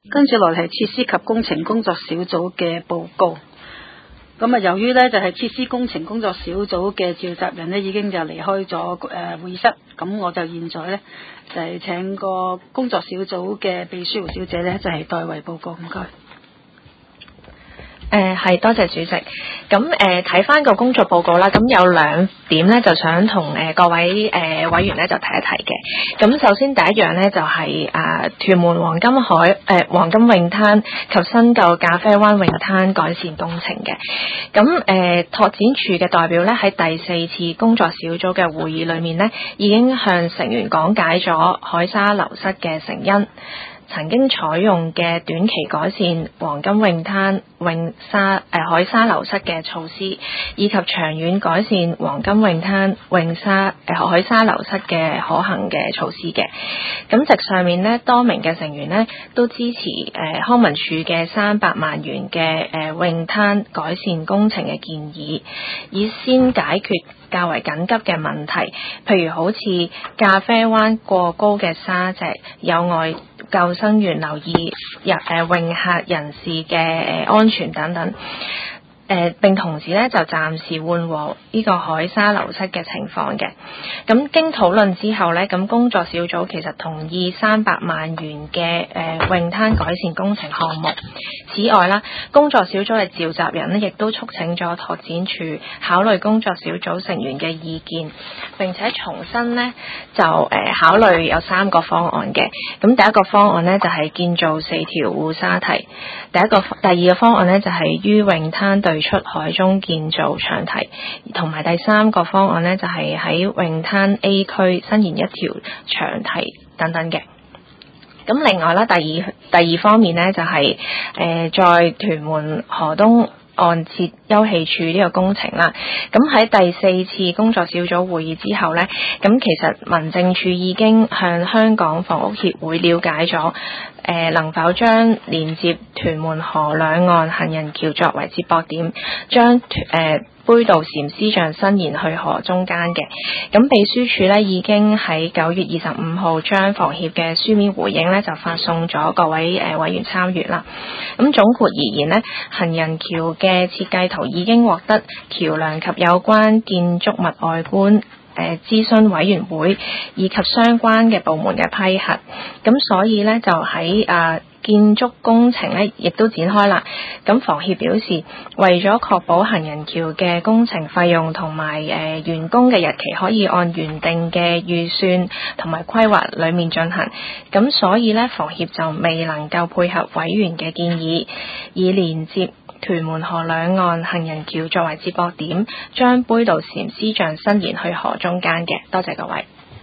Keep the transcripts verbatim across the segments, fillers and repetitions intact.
跟住落嚟係設施及工程工作小組嘅報告。咁啊，由於呢就係設施工程工作小組嘅召集人呢已經就離開咗誒會議室，咁我就現在呢就係請個工作小組嘅秘書胡小姐呢就係代為報告，唔該。 誒係，多謝主席。咁誒睇翻個工作報告啦，咁有兩點咧，就想同誒、呃、各位誒、呃、委員咧就提一提嘅。咁首先第一樣咧就係、是、啊、呃、屯門黃金海誒、呃、黃金泳灘及新舊咖啡灣泳灘改善工程嘅。咁誒、呃、拓展處嘅代表咧喺第四次工作小組嘅會議裏面咧，已經向成員講解咗海沙流失嘅成因。曾經採用嘅短期改善黃金泳灘泳沙誒、呃、海沙流失嘅措施，以及長遠改善黃金泳灘泳沙誒、呃、海沙流失嘅可行嘅措施嘅。咁席上面呢，多名嘅成員呢都支持誒、呃、康文署嘅三百萬元嘅誒、呃、泳灘改善工程嘅建議，以先解決較為緊急嘅問題，譬如好似咖啡灣過高嘅沙石有礙救生員留意入誒泳客人士嘅誒安全等等。誒、呃、並同時咧就暫時緩和呢個海沙流失嘅情況嘅。咁經討論之後咧，咁工作小組其實同意三百萬元嘅誒、呃、泳灘改善工程項目。此外啦，工作小組嘅召集人呢亦都促請咗拓展處考慮工作小組成員嘅意見，並且重新呢就誒、呃、考慮有三個方案嘅。咁第一個方案呢就係、是、建造四條護沙堤，第一個第二個方案呢就係、是、於泳灘對出海中建造長堤，同埋第三個方案呢就係、是、喺泳灘 A 區伸延一條長堤等等嘅。咁另外啦，第二第二方面呢就係、是、誒、呃、在屯門河東岸設休憩處呢個工程啦。咁喺第四次工作小組會議之後呢，咁其實民政處已經向香港房屋協會了解咗，誒、呃、能否將連接屯門河兩岸行人橋作為接駁點，將誒、呃杯渡禪師像伸延去河中間嘅。咁秘書處呢已經喺九月二十五號將房協嘅書面回應呢就發送咗各位誒、呃、委員參閱啦。咁總括而言呢，行人橋嘅設計圖已經獲得橋梁及有關建築物外觀誒諮詢委員會以及相關嘅部門嘅批核。咁所以呢，就喺啊。呃建築工程咧，亦都展開啦。咁房協表示，為咗確保行人橋嘅工程費用同埋誒完工嘅日期可以按原定嘅預算同埋規劃裡面進行，咁所以咧，房協就未能夠配合委員嘅建議，以連接屯門河兩岸行人橋作為接駁點，將杯渡禪師像伸延去河中間嘅。多謝各位。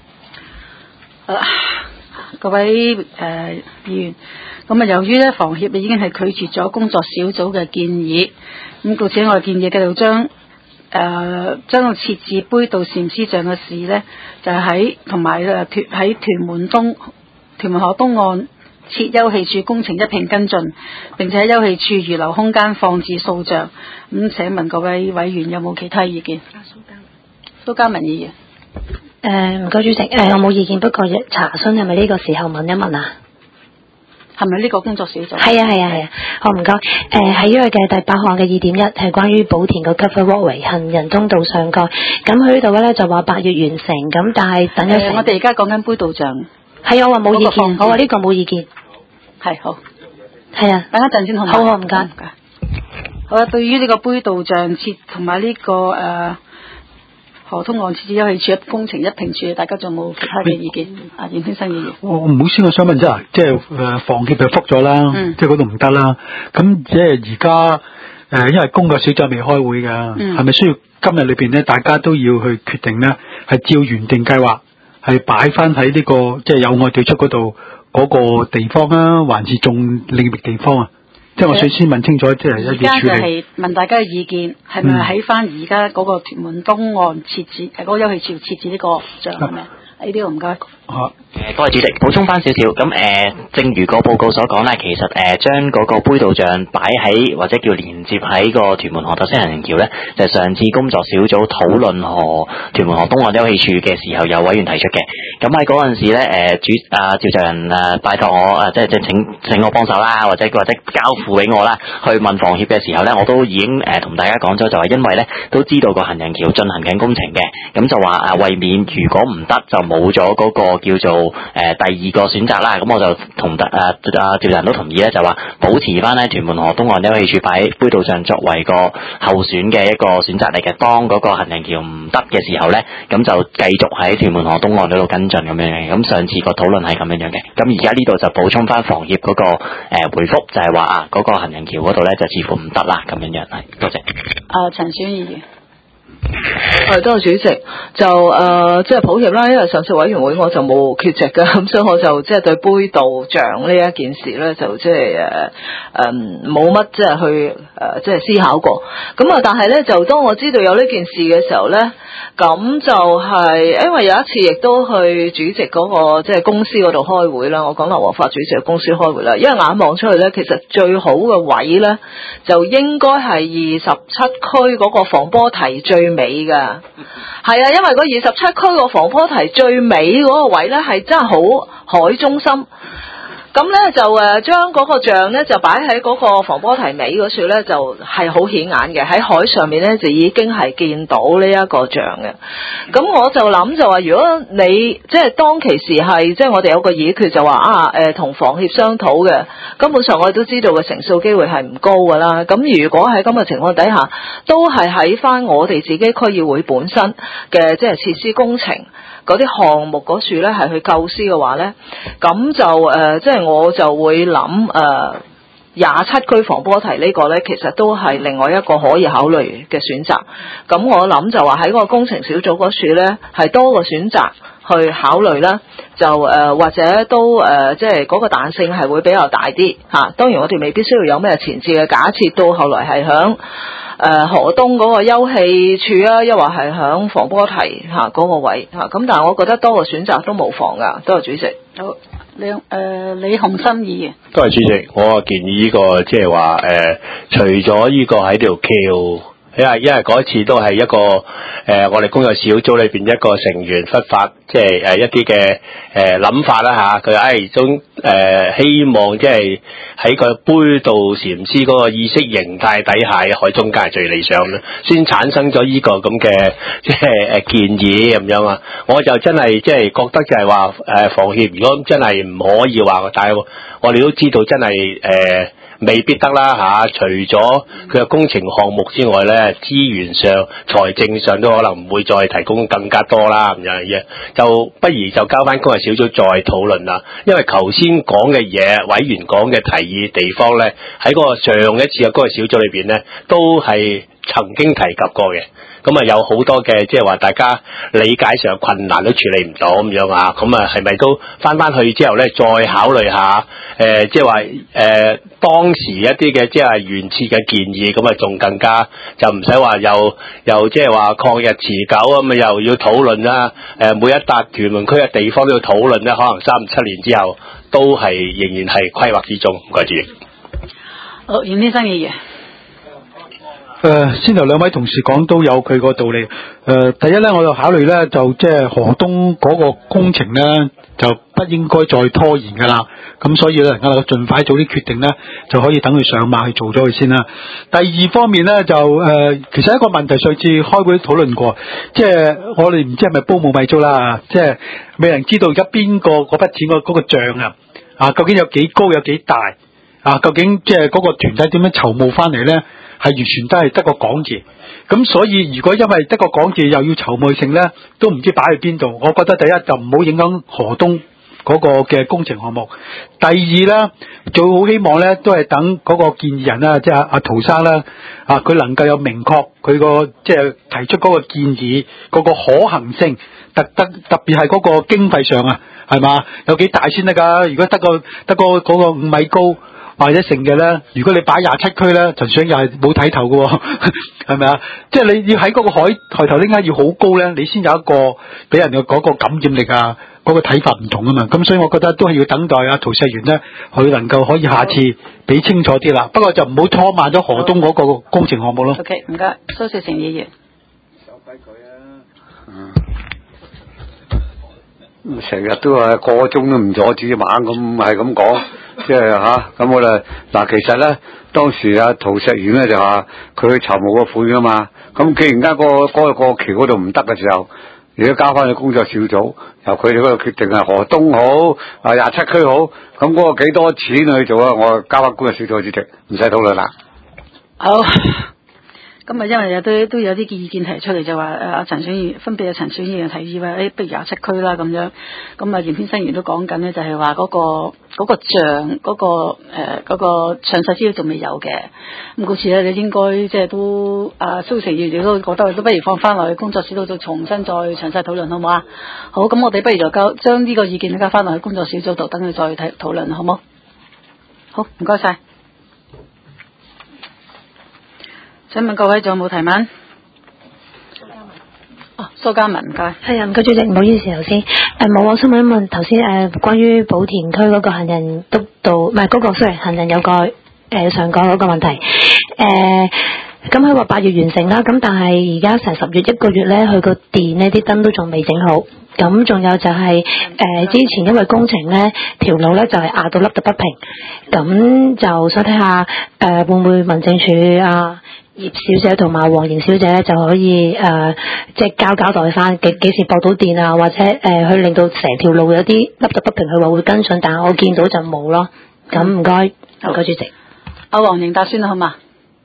Uh, 各位誒、呃、議員，咁啊由於咧房協已經係拒絕咗工作小組嘅建議，咁故此我哋建議繼續將誒將個設置杯渡禪師像嘅事呢，就係喺同埋誒屯喺屯門東屯門河東岸設休憩處工程一併跟進，並且喺休憩處預留空間放置塑像。咁請問各位委員有冇其他意見？蘇嘉文議員。 誒唔該主席，誒、呃、我冇意見，不過查詢係咪呢個時候問一問啊？ 係咪呢個工作小組？ 係啊係啊係啊，好唔該。誒喺呢個嘅第八項嘅二點一係關於寶田個 cover walkway 行人通道上蓋，咁佢呢度咧就話八月完成，咁但係等咗成、呃。 我哋而家講緊杯渡像。係啊，我話冇意見，我話呢個冇意見。係好。係啊，等一陣先好唔好？好好唔該。好啊，對於呢個杯渡像設同埋呢個誒。呃河通岸設置休憩處工程一併處理，大家仲有冇其他嘅意見？啊，袁先生議員， 我唔好先，我想問啫，即係誒房協就覆咗啦，嗯、即係嗰度唔得啦。咁即係而家誒，因為工作小組未開會㗎，係咪、嗯、需要今日裏邊咧，大家都要去決定咧，係照原定計劃係擺翻喺呢個即係友愛對出嗰度嗰個地方啊，還是仲另覓地方啊？即係我首先問清楚，即係一啲處理。而家就係問大家嘅意見，係咪喺翻而家嗰個屯門東岸設置，係嗰、嗯、個休憩處設置呢個像係咪？呢啲我唔該。 啊， 誒，多謝主席，補充翻少少。咁誒、呃，正如個報告所講咧，其實誒將嗰個杯道像擺喺或者叫連接喺個屯門河頭西行人橋咧，就係、上次工作小組討論河屯門河東岸休憩處嘅時候，有委員提出嘅。咁喺嗰陣時咧，誒、呃、主啊召集人誒拜託我誒，即係即係請請我幫手啦，或者或者交付俾我啦，去問房協嘅時候咧，我都已經誒同、呃、大家講咗，就係因為咧都知道個行人橋進行緊工程嘅，咁就話啊為免如果唔得就冇咗嗰個叫做誒、呃、第二個選擇啦，咁我就同誒啊召集人都同意咧，就話保持翻喺屯門河東岸休憩處擺喺杯道上作為個候選嘅一個選擇嚟嘅。當嗰個行人橋唔得嘅時候咧，咁就繼續喺屯門河東岸嗰度跟進咁樣嘅。咁上次個討論係咁樣樣嘅，咁而家呢度就補充翻房協嗰、那個誒、呃、回覆，就係話啊嗰、那個行人橋嗰度咧就似乎唔得啦咁樣樣。係多謝。 啊，陳選議員。 係，多謝主席。就誒、呃，即係抱歉啦，因為上次委員會我就冇缺席嘅，咁所以我就即係對杯道像呢一件事咧，就即係誒誒冇乜即係去誒、呃、即係思考過。咁啊，但係咧，就當我知道有呢件事嘅時候咧，咁就係、是、因為有一次亦都去主席嗰、那個即係公司嗰度開會啦。我講劉皇發主席嘅公司開會啦，因為眼望出去咧，其實最好嘅位咧，就應該係二十七區嗰個防波堤最尾噶。係啊，因為嗰二十七區個防波堤最尾嗰個位咧，係真係好海中心。咁咧就誒將嗰個像咧就擺喺嗰個防波堤尾嗰處咧，就係好顯眼嘅。喺海上面咧就已經係見到呢一個像嘅。咁我就諗就話，如果你即係當其時係即係我哋有個議決就話啊誒同房協商討嘅，根本上我哋都知道嘅成數機會係唔高㗎啦。咁如果喺咁嘅情況底下，都係喺翻我哋自己區議會本身嘅即係設施工程嗰啲項目嗰處咧係去構思嘅話咧，咁就誒、呃、即係我就會諗誒廿七區防波堤呢個咧，其實都係另外一個可以考慮嘅選擇。咁我諗就話喺個工程小組嗰處咧，係多個選擇去考慮啦。就誒、呃、或者都誒、呃、即係嗰個彈性係會比較大啲嚇、啊。當然我哋未必需要有咩前置嘅假設，到後來係響誒、呃、河東嗰個休憩處啊，抑或係響防波堤嚇嗰、啊那個位嚇，咁、啊、但係我覺得多個選擇都無妨噶。多謝主席。 好，李誒李鴻心議員。 多謝主席，我建議呢、這個即係話誒，除咗呢個喺條橋。因為因為嗰一次都係一個誒、呃，我哋工作小組裏邊一個成員忽發，即係誒一啲嘅誒諗法啦嚇。佢誒總誒希望即係喺個杯道禪師嗰個意識形態底下嘅海中間係最理想啦，先產生咗呢個咁嘅即係誒建議咁樣啊。我就真係即係覺得就係話誒房協，如果真係唔可以話，但係我哋都知道真係誒。呃未必得啦嚇，除咗佢嘅工程項目之外咧，資源上、財政上都可能唔會再提供更加多啦咁樣嘢，就不如就交翻工作小組再討論啦。因為頭先講嘅嘢，委員講嘅提議地方咧，喺嗰個上一次嘅工作小組裏邊咧，都係曾經提及過嘅。咁啊有好多嘅即係話大家理解上困難都處理唔到咁樣啊，咁啊係咪都翻翻去之後咧，再考慮下誒即係話誒當時一啲嘅即係原設嘅建議，咁啊仲更加就唔使話又又即係話曠日持久咁啊，又要討論啦，誒每一笪屯門區嘅地方都要討論咧，可能三七年之後都係仍然係規劃之中。唔該主席。 好，袁先生議員。 誒、呃，先頭兩位同事講都有佢個道理。誒、呃，第一咧，我就考慮咧，就即係河東嗰個工程咧，就不應該再拖延噶啦。咁所以咧，能夠盡快做啲決定咧，就可以等佢上馬去做咗佢先啦。第二方面咧，就誒、呃，其實一個問題，上次開會討論過，即係我哋唔知係咪煲冇米粥啦，即係未人知道而家邊個嗰筆錢個嗰個賬啊，啊，究竟有幾高有幾大啊？究竟即係嗰個團體點樣籌募翻嚟咧？係完全都係得個講字，咁所以如果因為得個講字又要籌募性咧，都唔知擺去邊度。我覺得第一就唔好影響河東嗰個嘅工程項目。第二咧，最好希望咧都係等嗰個建議人啦，即係阿阿陶生啦，啊佢能夠有明確佢個即係提出嗰個建議嗰個可行性，特特特別係嗰個經費上啊，係嘛？有幾大先得㗎？如果得個得個嗰個五米高。或者成嘅咧，如果你擺廿七區咧，陳想又係冇睇頭嘅，係咪啊？即係你要喺嗰個海抬頭，點解要好高咧？你先有一個俾人嘅嗰個感染力啊， 嗰個睇法唔同啊嘛，咁所以我覺得都係要等待阿陶石元咧，佢能夠可以下次俾清楚啲啦。不過就唔好拖慢咗河東嗰個工程項目咯。 OK， 唔該，蘇少成議員。 守規矩啊！嗯，成日都話個鐘都唔阻止，猛咁係咁講，即係吓咁我哋嗱，其實咧當時阿陶石元咧就話佢去籌募個款噶嘛，咁既然間嗰個嗰個橋嗰度唔得嘅時候，而家交翻去工作小組，由佢哋嗰度決定係河東好啊廿七區好，咁嗰個幾多錢去做啊？我交翻工作小組主席，唔使討論啦。 好。咁啊，因為有都都有啲意見提出嚟，就話誒阿陳選議分別有陳選議員提議話誒，不如廿七區啦咁樣。咁啊，嚴編新員都講緊咧，就係話嗰個嗰個像嗰個誒嗰個詳細資料仲未有嘅。咁故此咧，你應該即係都阿蘇成議員都覺得都不如放翻落去工作小組度重新再詳細討論，好唔好啊？好，咁我哋不如就交將呢個意見交翻落去工作小組度，等佢再睇討論，好唔好？好，唔該晒。請問各位仲有冇提問？哦，蘇嘉文，唔該。 係啊，唔該主席，唔好意思頭先。誒冇，我想問一問頭先誒關於寶田區嗰個行人督導，唔係嗰個 sorry 行人有個誒、呃、上蓋嗰個問題。誒咁佢話八月完成啦，咁但係而家成十月一個月咧，佢個電呢啲燈都仲未整好。咁仲有就係、是、誒、呃、之前因為工程咧條路咧就係、是、壓到凹得不平，咁就想睇下誒、呃、會唔會民政處啊？葉小姐同埋黃瑩小姐咧就可以誒、呃，即係交交代翻幾幾時駁到電啊，或者誒、呃、去令到成條路有啲凹凸不平，佢話會跟進，但係我見到就冇咯。咁唔該，唔該主席。 阿黃瑩答先啦，好嘛？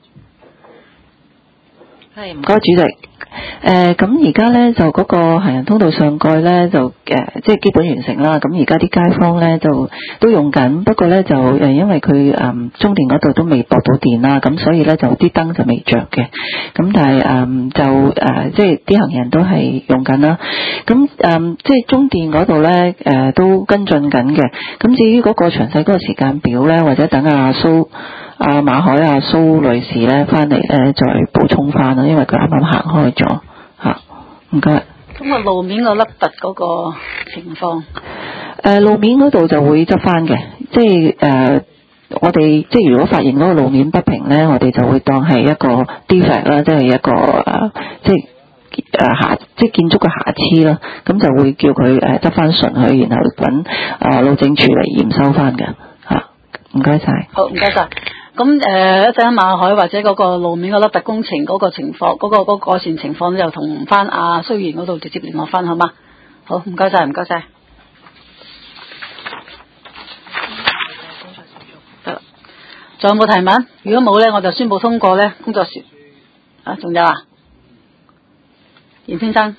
係唔該主席。誒咁而家咧就嗰個行人通道上蓋咧就誒、呃、即係基本完成啦。咁而家啲街坊咧就都用緊，不過咧就誒、呃、因為佢誒、嗯、中電嗰度都未駁到電啦，咁所以咧就啲燈就未着嘅。咁但係誒、嗯、就誒、呃、即係啲行人都係用緊啦。咁誒、嗯、即係中電嗰度咧誒都跟進緊嘅。咁至於嗰個詳細嗰個時間表咧，或者等阿蘇。阿、啊、馬海阿、啊、蘇女士咧翻嚟咧再補充翻啦，因為佢啱啱行開咗嚇，唔該。 咁啊路面個凹凸嗰個情況，誒、 呃、路面嗰度就會執翻嘅，即係誒、呃、我哋即係如果發現嗰個路面不平咧，我哋就會當係一個 defect 啦，即係一個誒、呃、即係誒瑕即係建築嘅瑕疵啦，咁就會叫佢誒執翻順去，然後揾誒路政處嚟驗收翻嘅嚇，唔該晒。 好，唔該晒。咁誒一陣馬海或者嗰個路面個凹凸工程嗰個情況，嗰、嗰個嗰、嗰個改善情況咧，就同翻阿蘇議員嗰度直接聯絡翻，好嗎？好，唔該晒，唔該晒。得啦，仲有冇提問？如果冇咧，我就宣布通過咧。工作時啊，仲有啊，嚴先生。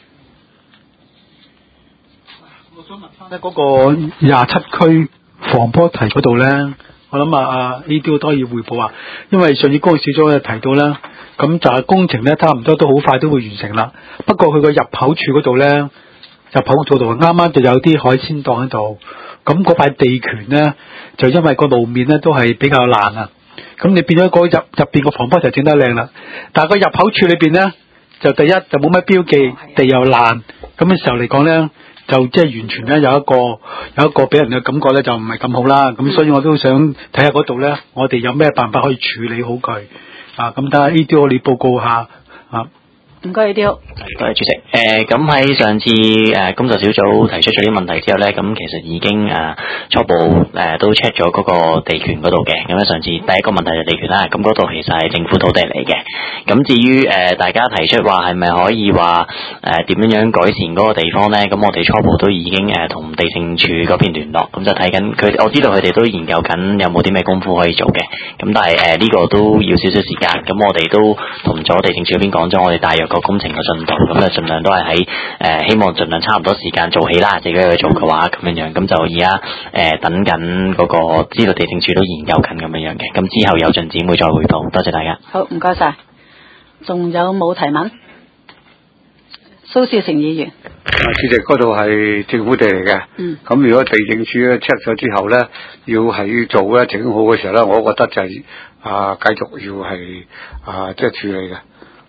我想問翻咧嗰個廿七區防波堤嗰度咧。我諗啊，啊 A D O 都可以匯報啊，因為上次工作小組咧提到啦，咁就係工程咧差唔多都好快都會完成啦。不過佢個入口處嗰度咧，入口處度啱啱就有啲海鮮檔喺度，咁嗰塊地權咧就因為個路面咧都係比較爛啊，咁你變咗嗰入入邊個防波堤整得靚啦，但係個入口處裏邊咧就第一就冇乜標記，地又爛，咁嘅時候嚟講咧。就即係完全咧有一個有一個俾人嘅感覺咧就唔係咁好啦，咁所以我都想睇下嗰度咧，我哋有咩辦法可以處理好佢啊？咁等下 A D O 你報告下啊。 唔該 A D O。 多謝主席。誒咁喺上次誒、呃、工作小組提出咗啲問題之後咧，咁其實已經誒、呃、初步誒、呃、都 check 咗嗰個地權嗰度嘅。咁咧上次第一個問題就地權啦，咁嗰度其實係政府土地嚟嘅。咁至於誒、呃、大家提出話係咪可以話誒點樣樣改善嗰個地方咧？咁我哋初步都已經誒同、呃、地政處嗰邊聯絡，咁就睇緊佢。我知道佢哋都研究緊有冇啲咩功夫可以做嘅。咁但係誒呢個都要少少時間。咁我哋都同咗地政處嗰邊講咗，我哋大約個工程嘅進度，咁就盡量都係喺誒希望盡量差唔多時間做起啦。自己去做嘅話，咁樣樣咁就而家誒等緊嗰個知道地政處都研究緊咁樣樣嘅。咁之後有進展會再匯報。多謝大家。 好，唔該晒。仲有冇提問？蘇少成議員。 啊，主席，嗰度係政府地嚟嘅。嗯。咁如果地政處咧 check 咗之後咧，要係要做咧整好嘅時候咧，我覺得就係、是、啊繼續要係啊即係處理嘅。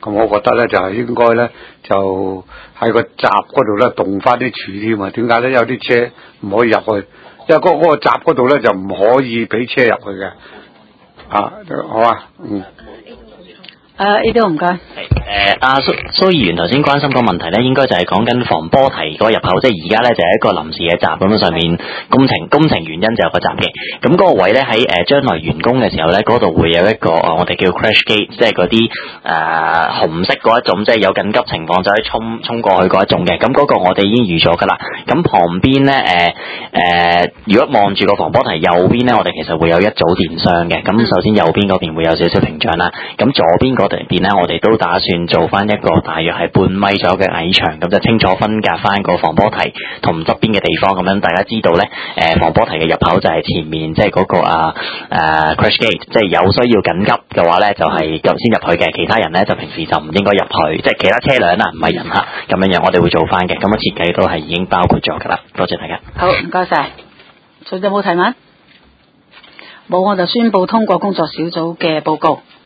咁我覺得咧就係應該咧就喺個閘嗰度咧動翻啲柱添啊！點解咧？有啲車唔可以入去，因為嗰嗰個閘嗰度咧就唔可以俾車入去嘅。啊，好啊，嗯。 誒，呢度唔該。 係誒，阿蘇蘇議員頭先關心個問題咧，應該就係講緊防波堤嗰個入口，即係而家咧就係一個臨時嘅閘咁樣，上面工程工程原因就有個閘嘅。咁嗰個位咧喺誒將來完工嘅時候咧，嗰度會有一個我哋叫 crash gate，即係嗰啲誒紅色嗰一種，即係有緊急情況就可以衝衝過去嗰一種嘅。咁嗰個我哋已經預咗㗎啦。咁旁邊咧誒誒，如果望住個防波堤右邊咧，我哋其實會有一組電箱嘅。咁首先右邊嗰邊會有少少屏障啦，咁左邊嗰邊咧，我哋都打算做翻一個大約係半米左右嘅矮牆，咁就清楚分隔翻個防波堤同側邊嘅地方，咁樣大家知道咧，誒防波堤嘅入口就係前面，即係嗰個啊誒 crash gate，即係有需要緊急嘅話咧，就係咁先入去嘅，其他人咧就平時就唔應該入去，即係其他車輛啦，唔係人嚇，咁樣樣我哋會做翻嘅，咁個設計都係已經包括咗㗎啦，多謝大家。 好，唔該晒。仲有冇提問？冇，我就宣布通過工作小組嘅報告。